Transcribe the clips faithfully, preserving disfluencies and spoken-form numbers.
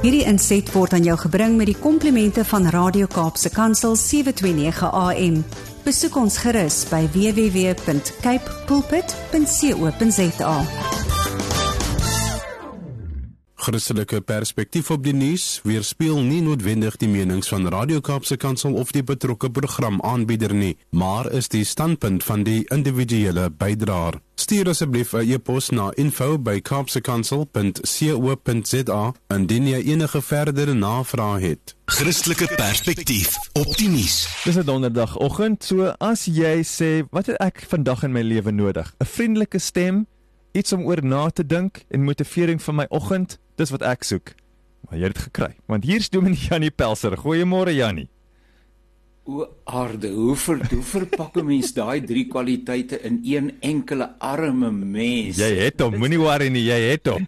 Hierdie inset word aan jou gebring met die komplimente van Radio Kaapse Kansel sewe twee nege A M. Besoek ons gerus by w w w punt cape pulpit punt co punt za. Christelike perspektief op die nuus weerspieël nie noodwendig die menings van Radio Kaapse Kansel of die betrokke programaanbieder nie, maar is die standpunt van die individuele bydraer. Stuur asseblief 'n e-pos na info by kaapsekansel punt co punt za indien jy enige verdere navrae het. Christelike perspektief op die nuus. Dis 'n donderdagoggend, so as jy sê, wat het ek vandag in my lewe nodig? 'n Vriendelike stem, iets om oor na te dink en motivering vir my oggend, dis wat ek soek. Maar jy het dit gekry, want hier is Dominee Janie Pelser. Goeiemôre Janie. O aarde, hoe, ver, hoe verpak 'n mens daai drie kwaliteite in een enkele arme mens? Jy het hom, moenie worry nie, jy het hom.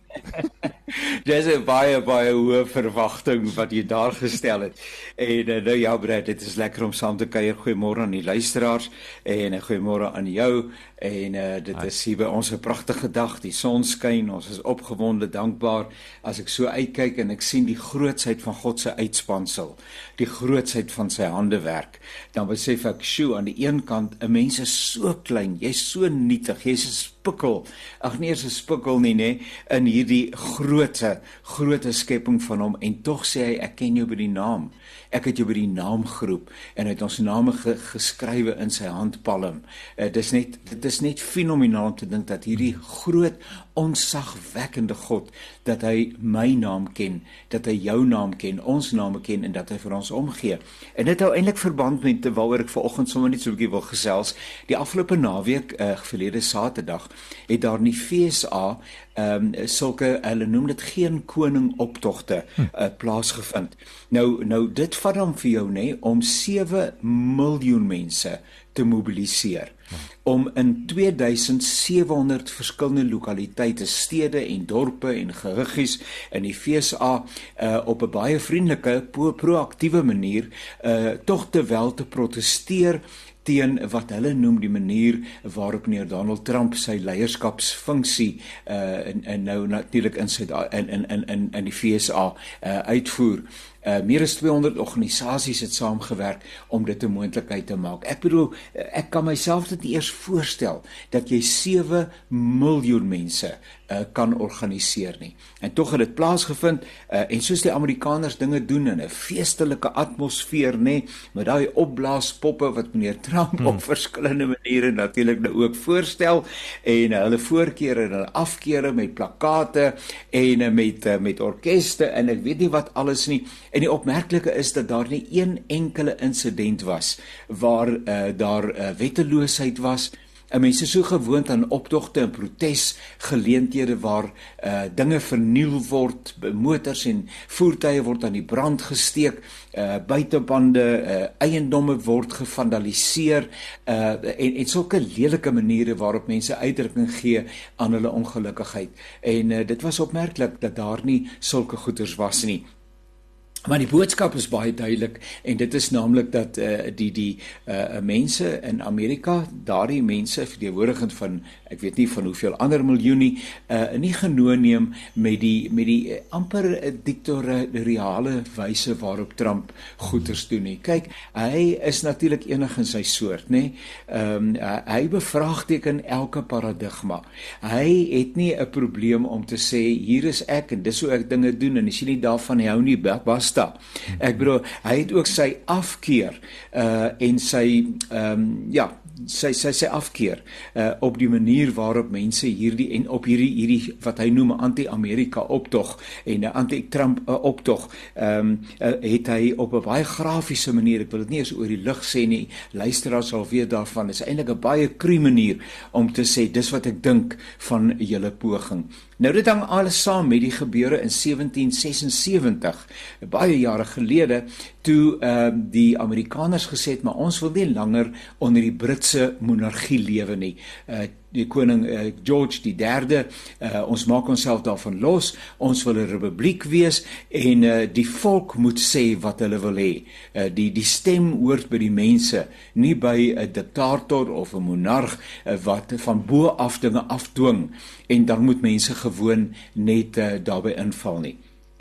Dis 'n baie baie hoë verwagting wat jy daar gestel het. En uh, nou ja, Brad, dit is lekker om saam te kuier. Goeiemôre aan die luisteraars en 'n goeiemôre aan jou. En uh, dit Hi. is hier by ons 'n pragtige dag. Die son skyn, ons is opgewonde, dankbaar. As ek so uitkyk en ek sien die grootsheid van God se uitspansel, die grootsheid van sy handewerk, dan besef ek, sjoe, aan die een kant, 'n mens is so klein, jy's so nietig, jy's 'n spikkel, ag nee, is 'n spikkel nie, nê, in hierdie groote, groote skepping van hom, en tog sê hy, ek ken jou by die naam, ek het jou by die naam geroep, en het ons name ge, geskrywe in sy handpalm. Uh, dit is net, dit is net fenomenaal om te dink dat hierdie groot, onsagwekkende God, dat hy my naam ken, dat hy jou naam ken, ons name ken, en dat hy vir ons omgee. En dit hou eintlik verband met waaroor ek vanoggend sommer net so 'n bietjie wil gesels. Die afgelope naweek, uh, verlede Saterdag, het daar in die V S A um, sulke, hulle noem dit geen koning optogte, uh, plaasgevind. Nou, nou dit vat dan vir jou, nê, om sewe miljoen mense te mobiliseer, om in twee duisend sewe honderd verskillende lokaliteite, stede en dorpe en gehuggies in die V S A uh, op 'n baie vriendelike, proaktiewe manier uh, tog te wel te protesteer teen wat hulle noem die manier waarop meneer Donald Trump sy leierskapsfunksie uh, en, en nou natuurlik in, in, in, in, in die V S A uh, uitvoer. Uh, meer as tweehonderd organisasies het saamgewerk om dit 'n moontlikheid te maak. Ek bedoel, ek kan myself dit nie eers voorstel dat jy sewe miljoen mense uh, kan organiseer nie. En tog het dit plaasgevind, uh, en soos die Amerikaners dinge doen in 'n feestelike atmosfeer, nê, met daai opblaaspoppe wat meneer Trump hmm. op verskillende maniere natuurlik nou ook voorstel, en uh, hulle voorkeure en hulle afkeure met plakate en uh, met, uh, met orkeste en ek weet nie wat alles nie. En die opmerklike is dat daar nie een enkele insident was waar uh, daar uh, wetteloosheid was. En mense so gewoond aan optogte en protesgeleenthede waar uh, dinge verniel word, motors en voertuie word aan die brand gesteek, uh, buitebande, uh, eiendomme word gevandaliseer, uh, en, en sulke lelike maniere waarop mense uitdrukking gee aan hulle ongelukkigheid. En uh, dit was opmerklik dat daar nie sulke goeders was nie. Maar die boodskap is baie duidelik, en dit is naamlik dat uh, die, die uh, mense in Amerika, daardie mense, verteenwoordigend van, ek weet nie van hoeveel ander miljoen nie, uh, nie genoeg neem met die, met die uh, amper uh, diktatoriale wyse waarop Trump goeders doen nie. Kyk, hy is natuurlik enig in sy soort, nê. Um, uh, hy bevraagteken elke paradigma. Hy het nie 'n probleem om te sê, hier is ek, en dis hoe ek dinge doen, en as jy nie daarvan hou nie, basta. Ek bedoel, hy het ook sy afkeer uh, en sy, um, ja, sy, sy, sy afkeer uh, op die manier waarop mense hierdie, en op hierdie, hierdie wat hy noem anti-Amerika optog, en 'n anti-Trump uh, optog, um, uh, het hy op 'n baie grafiese manier, ek wil dit nie eens oor die lug sê nie, luisteraars sal weet daarvan, is eintlik 'n baie cru manier om te sê, dis wat ek dink van julle poging. Nou dit hang alles saam met die gebeure in sewentien sesensewentig, baie jare gelede, toe uh, die Amerikaners gesê het, maar ons wil nie langer onder die Britse monargie lewe nie. Uh, die koning uh, George die derde, uh, ons maak onsself daarvan los, ons wil 'n republiek wees, en uh, die volk moet sê wat hulle wil hê. Uh, die, die stem hoort by die mense, nie by 'n diktator of 'n monarg uh, wat van bo af dinge afdwing, en dan moet mense gewoon net uh, daarbey inval nie.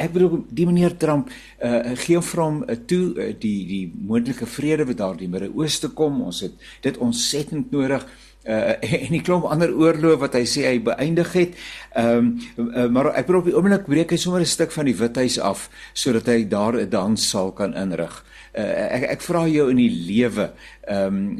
ek bedoel die meneer Trump uh, gee vir hom uh, toe uh, die die moontlike vrede wat daar in die Midde-Ooste kom. Ons het dit ontsettend nodig. Uh, en die klomp ander oorloë wat hy sê hy beëindig het. Um, uh, maar ek bedoel op die oomblik breek hy sommer 'n stuk van die Withuis af sodat hy daar 'n danssaal kan inrig. Uh, ek ek vra jou in die lewe, um,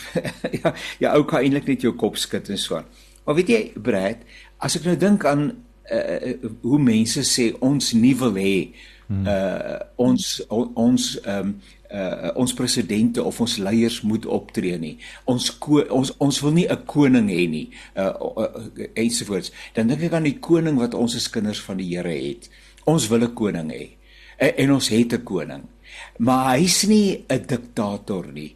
ja, ja, ou kan eintlik net jou kop skud en so. Maar weet jy, Brad, as ek nou dink aan uh, hoe mense sê ons nie wil hê uh, ons on, ons um, uh, ons presidente of ons leiers moet optree nie. Ons ko, ons ons wil nie 'n koning hê nie, uh, uh, uh, ensovoorts. Dan dink ek aan die koning wat ons as kinders van die Here het. Ons wil 'n koning hê. Uh, en ons het 'n koning. Maar hy's nie 'n diktator nie.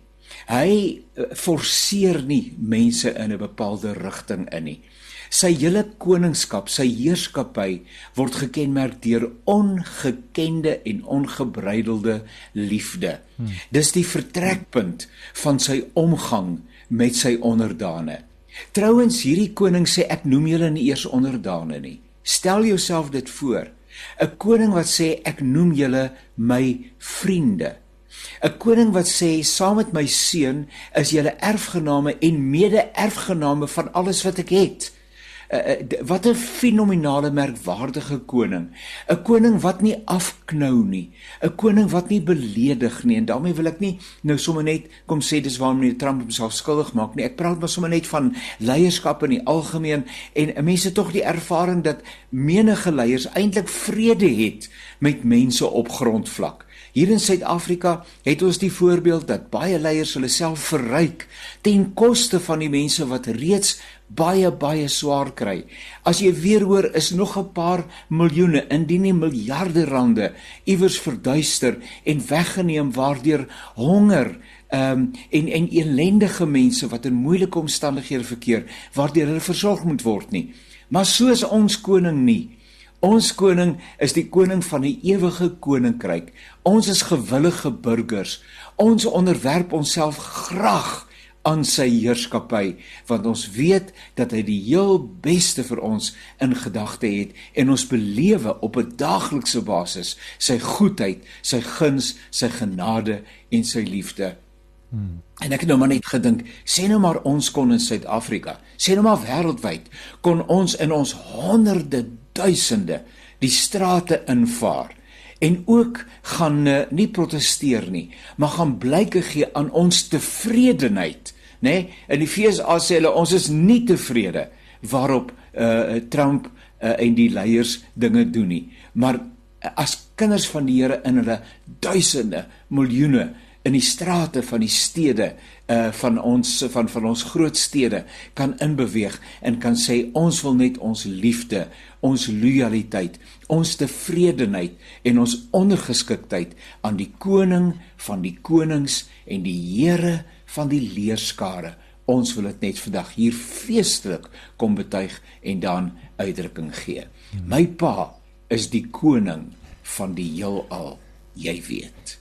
Hy forceer nie mense in 'n bepaalde rigting in nie. Sy hele koningskap, sy heerskappy word gekenmerk deur ongekende en ongebreidelde liefde. Hmm. Dis die vertrekpunt van sy omgang met sy onderdane. Trouwens, hierdie koning sê ek noem julle nie eers onderdane nie. Stel jouself dit voor. 'n Koning wat sê ek noem julle my vriende. 'n Koning wat sê saam met my seun is julle erfgename en mede-erfgename van alles wat ek het. Uh, wat 'n fenominale merkwaardige koning. 'n Koning wat nie afknou nie. 'n Koning wat nie beledig nie. En daarmee wil ek nie nou sommer net kom sê dis waarom meneer Trump homself skuldig maak nie. Ek praat maar sommer net van leierskap in die algemeen en mense tog die ervaring dat menige leiers eintlik vrede het met mense op grondvlak. Hier in Suid-Afrika het ons die voorbeeld dat baie leiers hulle self verryk ten koste van die mense wat reeds baie, baie swaar kry. As jy weer hoor, is nog 'n paar miljoene, indien nie miljarde rande, iewers verduister en weggeneem waardeur honger um, en, en elendige mense wat in moeilike omstandighede verkeer, waardeur hulle versorg moet word nie. Maar so is ons koning nie. Ons koning is die koning van die ewige koninkryk. Ons is gewillige burgers. Ons onderwerp onsself graag aan sy heerskappy, want ons weet dat hy die heel beste vir ons in gedagte het en ons belewe op 'n daaglikse basis sy goedheid, sy guns, sy genade en sy liefde. Hmm. En ek het nou maar net gedink, sê nou maar ons kon in Suid-Afrika, sê nou maar wêreldwyd, kon ons in ons honderde duisende die strate invaar en ook gaan uh, nie protesteer nie, maar gaan blyke gee aan ons tevredenheid, nê? Nee? In die V S A sê hulle ons is nie tevrede waarop uh, Trump uh, en die leiers dinge doen nie, maar uh, as kinders van die Here in hulle duisende, miljoene in die strate van die stede uh, van ons van van ons groot stede kan inbeweeg en kan sê ons wil net ons liefde, ons loyaliteit, ons tevredenheid en ons ondergeskiktheid aan die koning van die konings en die Here van die leerskare. Ons wil dit net vandag hier feestelik kom betuig en dan uitdrukking gee. My pa is die koning van die heelal, jy weet.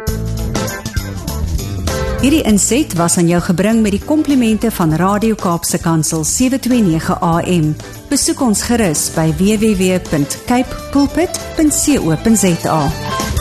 Hierdie inset was aan jou gebring met die komplimente van Radio Kaapse Kansel sewe twee nege A M. Besoek ons gerus by w w w punt cape pulpit punt co punt za.